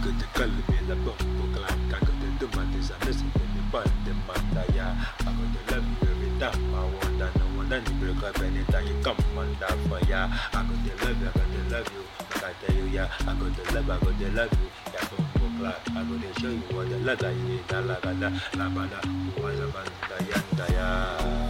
got the color me la bumbo clock. I got the tomatoes, I'm missing the bun, the mandaya. I got the love you every time I want that. No one that you break up anytime you come on that fire. I got the love you, I got the love you. I tell you, yeah, I got the love, I got the love you. Yeah, bumbo clock. I got to show you what the love I need. La bada, who was a banda yanda.